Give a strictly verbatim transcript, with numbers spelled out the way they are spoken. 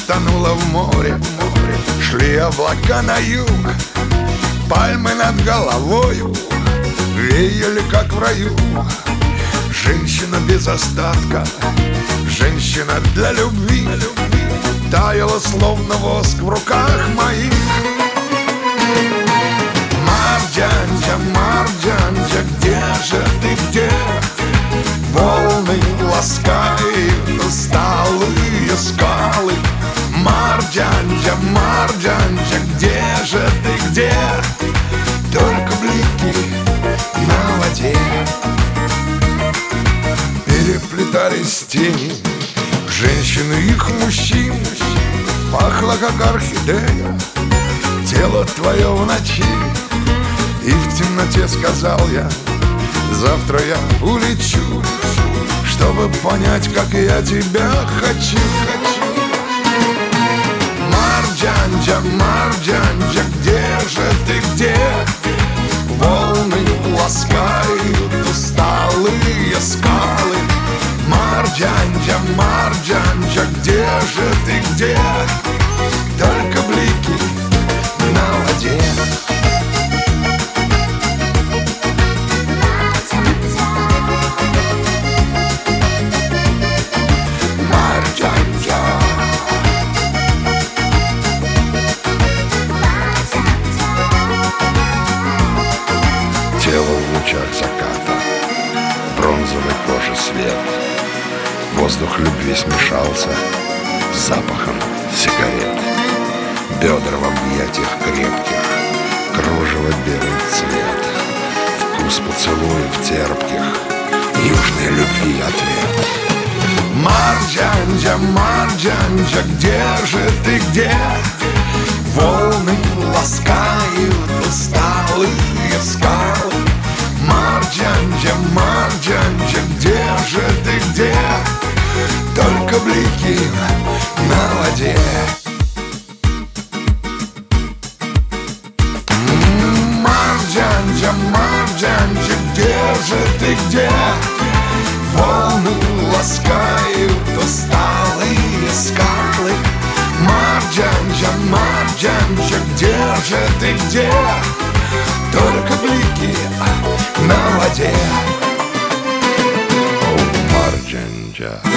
тонула в море. Шли облака на юг, пальмы над головою веяли, как в раю. Женщина без остатка, женщина для любви, таяла, словно воск в руках моих. Марджанджа, Марджанджа, где же ты, где? Волны ласкают усталые скалы. Марджанджа, Марджанджа, где же ты, где? Только блики на воде. Переплетались тени женщин и их мужчин. Пахло, как орхидея, тело твое в ночи. И в темноте сказал я: завтра я улечу, чтобы понять, как я тебя хочу. Марджанджа, Марджанджа, где же ты, где? Волны ласкают усталые скалы. Марджанджа, Марджанджа, где же ты, где? Только блики на воде. Тело в лучах заката, бронзовой кожи свет. Воздух любви смешался с запахом сигарет. Бедра в объятиях крепких, кружево белый цвет. Вкус поцелуев терпких, южной любви ответ. Марджанджа, Марджанджа, где же ты, где? Волны ласкают усталые скалы. Марджанджа, Марджанджа, где же ты, где? Только блики на воде. Марджанджа, Марджанджа, где же ты, где? Волны ласкают усталые скалы. Марджанджа, Марджанджа, где же ты, где? Только блики на воде. О, Марджанджа.